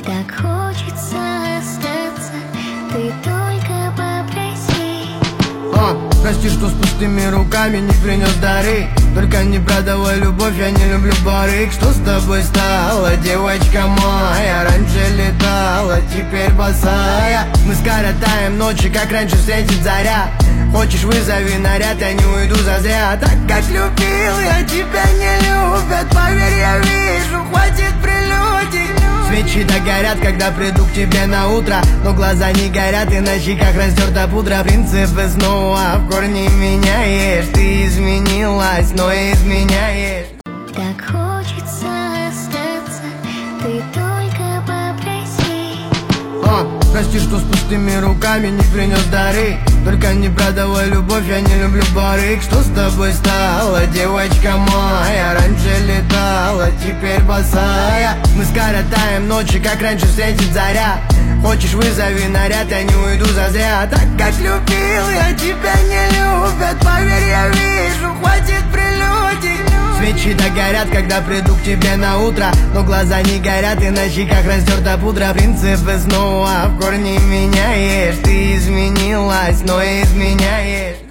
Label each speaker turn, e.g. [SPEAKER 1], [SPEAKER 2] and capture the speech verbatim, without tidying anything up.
[SPEAKER 1] Так хочется остаться, ты только попроси.
[SPEAKER 2] О, прости, что с пустыми руками не принес дары. Только не продавай любовь, я не люблю барыг. Что с тобой стало, девочка моя? Раньше летала, теперь босая. Мы скоротаем ночи, как раньше встретит заря. Хочешь, вызови наряд, я не уйду зазря. Так как любил, я тебя не любят. Поверь, я вижу, хватит прелюдий. Свечи так горят, когда приду к тебе на утро, но глаза не горят и на щеках растерта пудра. Принципы снова в корне меняешь. Ты изменилась, но изменяешь.
[SPEAKER 1] Так хочется остаться, ты только попроси.
[SPEAKER 2] О, прости, что с пустыми руками не принес дары. Только не продавай любовь, я не люблю барыг. Что с тобой стало, девочка моя? Раньше летала, теперь босая. Мы скоротаем ночи, как раньше встретит заря. Хочешь, вызови наряд, я не уйду зазря. Так как любил, я тебя не любят. Поверь, я вижу, хватит прелюдий. Свечи так горят, когда приду к тебе на утро, но глаза не горят и на щеках растерта пудра. Принципы снова в корне меняешь. Ты изменилась, но изменяешь.